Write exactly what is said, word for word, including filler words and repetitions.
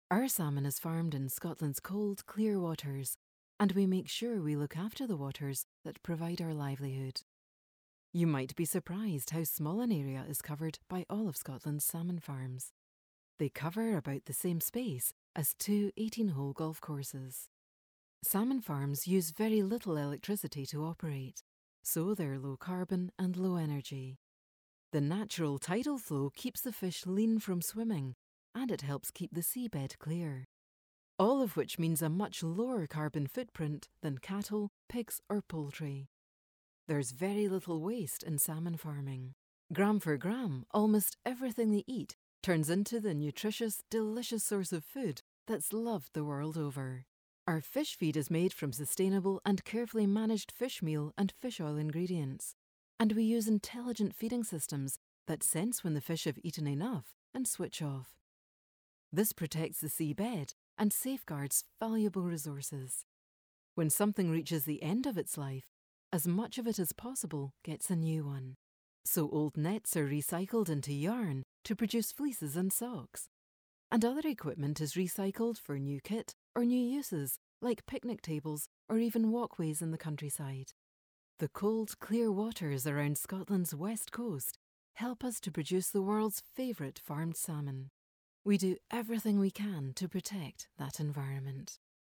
Our salmon is farmed in Scotland's cold, clear waters, and we make sure we look after the waters that provide our livelihood. You might be surprised how small an area is covered by all of Scotland's salmon farms. They cover about the same space as two eighteen-hole golf courses. Salmon farms use very little electricity to operate, so they're low carbon and low energy. The natural tidal flow keeps the fish lean from swimming, and it helps keep the seabed clear. All of which means a much lower carbon footprint than cattle, pigs or poultry. There's very little waste in salmon farming. Gram for gram, almost everything they eat turns into the nutritious, delicious source of food that's loved the world over. Our fish feed is made from sustainable and carefully managed fish meal and fish oil ingredients. And we use intelligent feeding systems that sense when the fish have eaten enough and switch off. This protects the seabed and safeguards valuable resources. When something reaches the end of its life, as much of it as possible gets a new one. So old nets are recycled into yarn to produce fleeces and socks. And other equipment is recycled for new kit or new uses, like picnic tables or even walkways in the countryside. The cold, clear waters around Scotland's west coast help us to produce the world's favourite farmed salmon. We do everything we can to protect that environment.